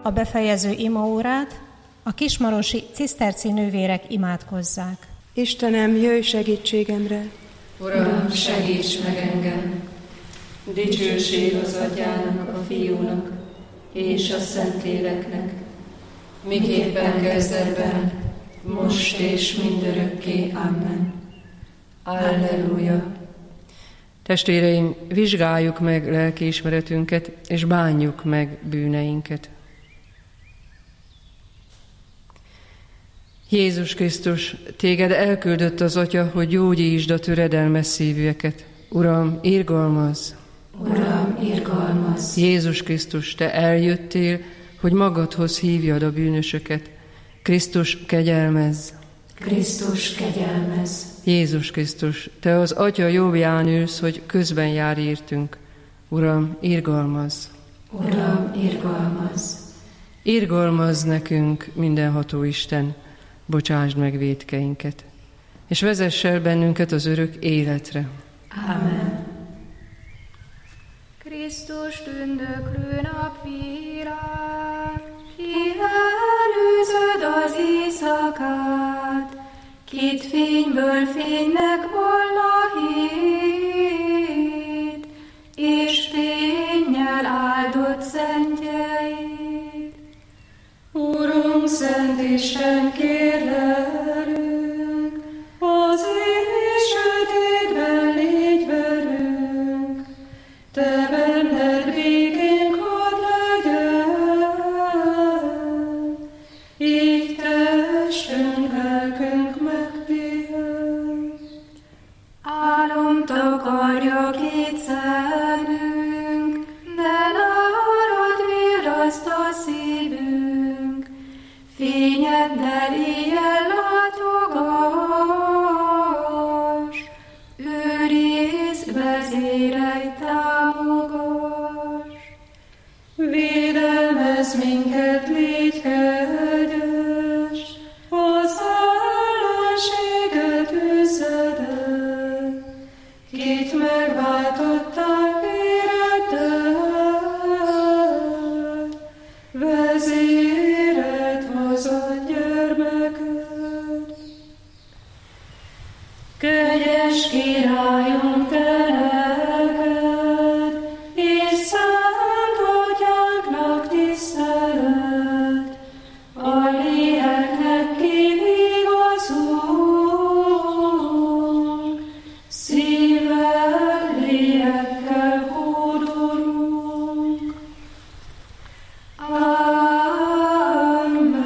a befejező imaórát a kismarosi ciszterci nővérek imádkozzák. Istenem, jöjj segítségemre! Uram, segíts meg engem! Dicsőség az Atyának, a Fiúnak és a Szentléleknek, miképpen kezdetben, most és mindörökké. Amen. Alleluja! Testvéreim, vizsgáljuk meg lelkiismeretünket, és bánjuk meg bűneinket. Jézus Krisztus, téged elküldött az Atya, hogy gyógyítsd a töredelmes szívűeket. Uram, irgalmazz! Uram, irgalmazz! Jézus Krisztus, te eljöttél, hogy magadhoz hívjad a bűnösöket. Krisztus, kegyelmezz! Krisztus, kegyelmezz! Jézus Krisztus, te az Atya jobbján ülsz, hogy közben jár értünk. Uram, irgalmazz! Uram, irgalmazz! Irgalmazz nekünk, mindenható Isten, bocsásd meg vétkeinket, és vezess el bennünket az örök életre. Amen. Krisztus tündöklő napvilág, ki előzöd az éjszakát, kit fényből fénynek volna hét, és fénnyel áldott szentjeit. Urunk, Szent Isten, kérlelünk, az éjs sötétben légy velünk, te benned békénk hadd legyen, így testünk, lelkünk megpihen. Álom takarja két szemünk, de nárad virraszt a szívünk, fényeddel éjjel látogass, őrizd, vezérelj, támogass. Védelmezz minket, légy kegyes, az ellenséget üzed el, kit megváltottál véreddel, vezéred hozott gyermeked. Kegyes Királyunk, te neked, és Szent Atyánknak tisztelet, a léleknek kivigazunk, szívvel, lélekkel hódolunk. Amen.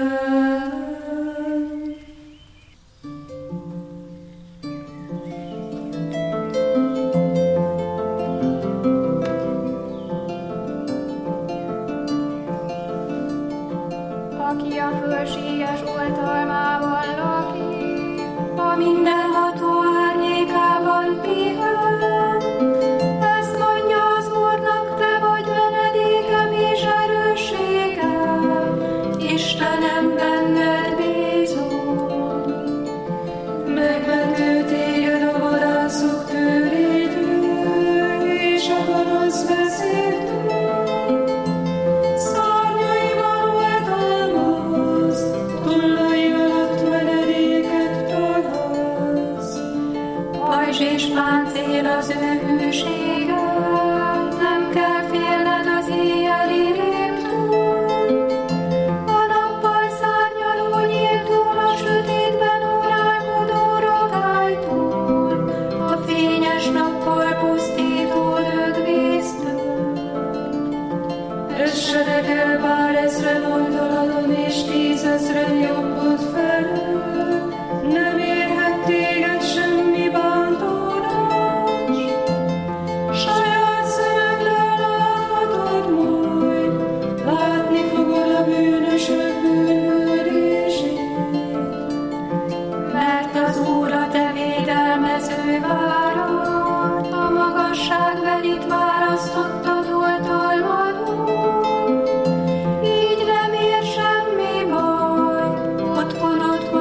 Aki a fölséges oltalmában lakik, a mindenható árnyékában pihen. Ezt mondja az Úrnak, te vagy menedékem és erősségem, Istenem, benned bízom. Megmentő téged a vadászok tőlétől, és a gonosz vezértől. Szárnyaival oltalmaz, tollai alatt menedéket találsz. Pajzs és páncél az ő hűsége, nem kell félned az éjjeli rémtől. A nappal szárnyaló nyíltól, a sötétben uralkodó rogálytól, a fényes nappal pusztító dögvésztől. Essenek el bár ezren oldaladon, és 10 000 jobbod felől, nem érhet téged semmi bántódás. Saját szemeddel láthatod majd, látni fogod a bűnösök bűnhődését. Mert az Úr a te védelmező várad, a magasságbelit választottad oltalmadon. Így nem ér semmi baj, otthonod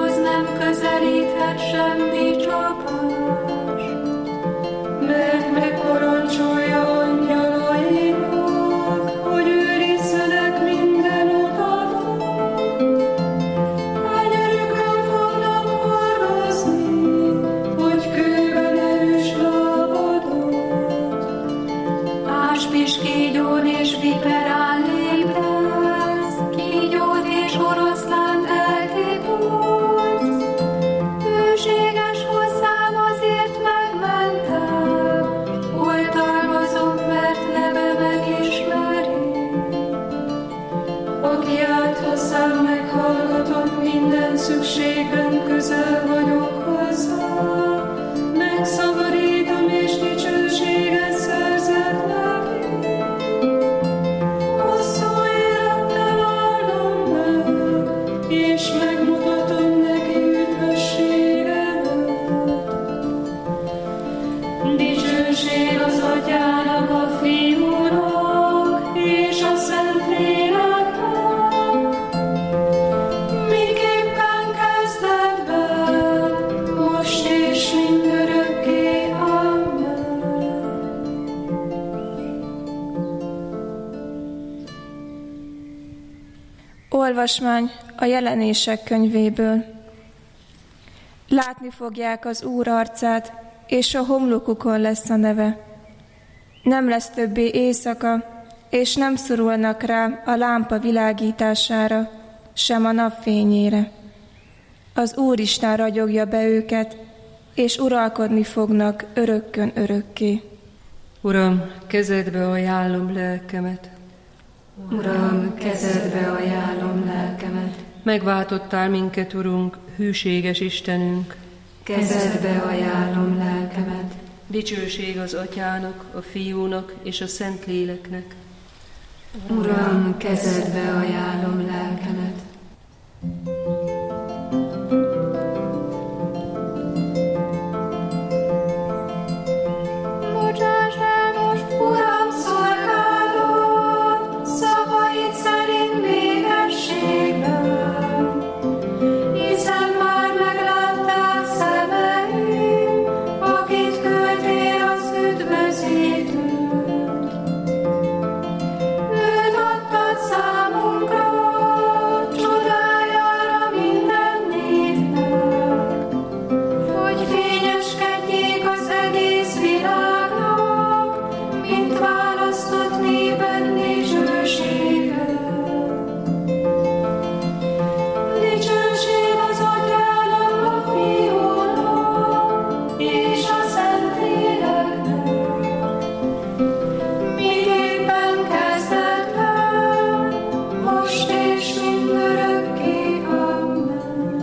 Hozzám meghallgatom, minden szükségben közel vagyok hozzá. Megszabadítom és dicsőséget szerzek neki. Hosszú élettel áldom meg, és megmutatom neki üdvösségemet. Dicsőség az Atyának, a Fiúnak és a Szentléleknek, miképpen kezdetben, most és mindörökké. Amen. Olvasmány a Jelenések könyvéből. Látni fogják az Úr arcát, és a homlokukon lesz a neve. Nem lesz többé éjszaka, és nem szorulnak rá a lámpa világítására, sem a napfényére. Az Úristen ragyogja be őket, és uralkodni fognak örökkön örökké. Uram, kezedbe ajánlom lelkemet. Uram, kezedbe ajánlom lelkemet. Megváltottál minket, Urunk, hűséges Istenünk. Kezedbe ajánlom lelkemet. Dicsőség az Atyának, a Fiúnak és a Szentléleknek. Uram, kezedbe ajánlom lelkemet. Bocsáss el most, Uram, szolgálod, szavaid szerint békességben, hiszen már meglátták szemeim, akit küldtél az üdvözítőt. Őt adtad számunkra, csodájára minden népnek, hogy fényeskedjék az egész világnak, mint választott néped dicsősége. Dicsőség az Atyának, a Fiúnak és a Szentléleknek, miképpen kezdetben, most és mindörökké. Amen.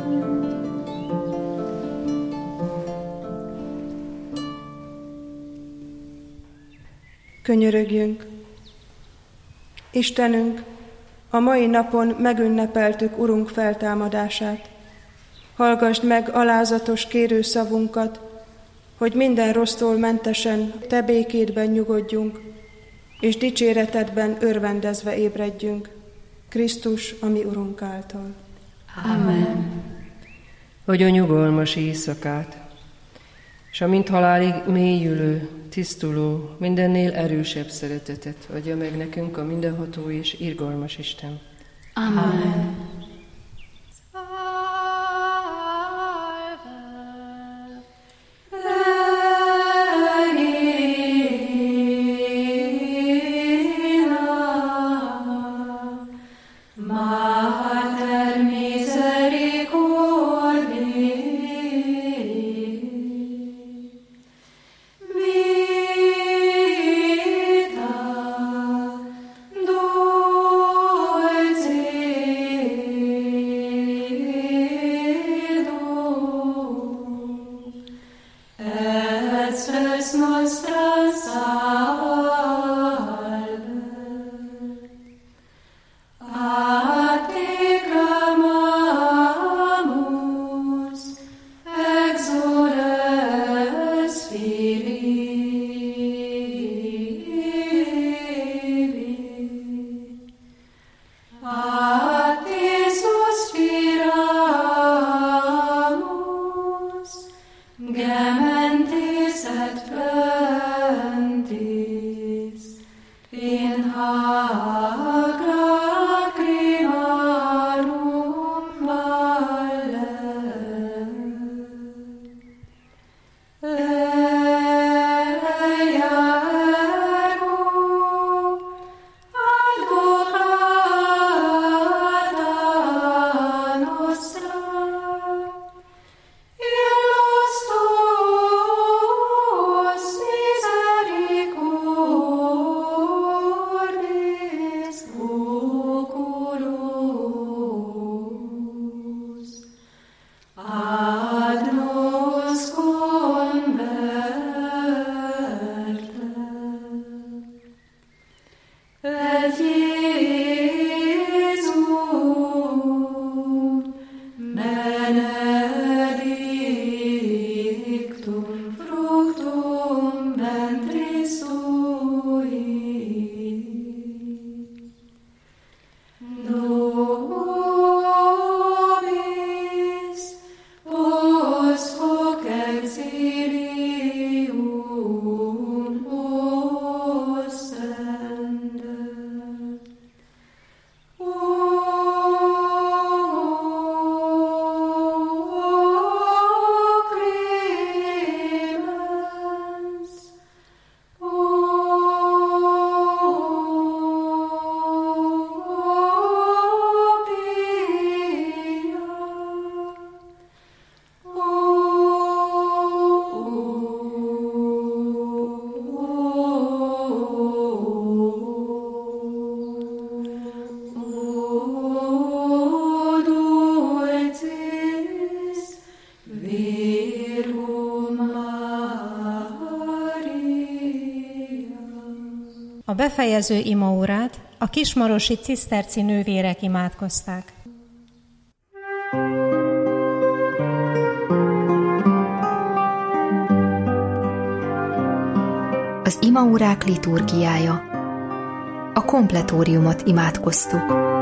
Könyörögjünk! Istenünk, a mai napon megünnepeltük Urunk feltámadását. Hallgasd meg alázatos kérőszavunkat, hogy minden rossztól mentesen Te békédben nyugodjunk, és dicséretedben örvendezve ébredjünk. Krisztus, a mi Urunk által. Amen. Adj nyugalmas éjszakát, és a mint halálig mélyülő, tisztuló, mindennél erősebb szeretetet adja meg nekünk a mindenható és irgalmas Isten. Amen. Mater misericordiae, vita dulcis A befejező imaórát a kismarosi ciszterci nővérek imádkozták. Az imaórák liturgiája. A kompletóriumot imádkoztuk.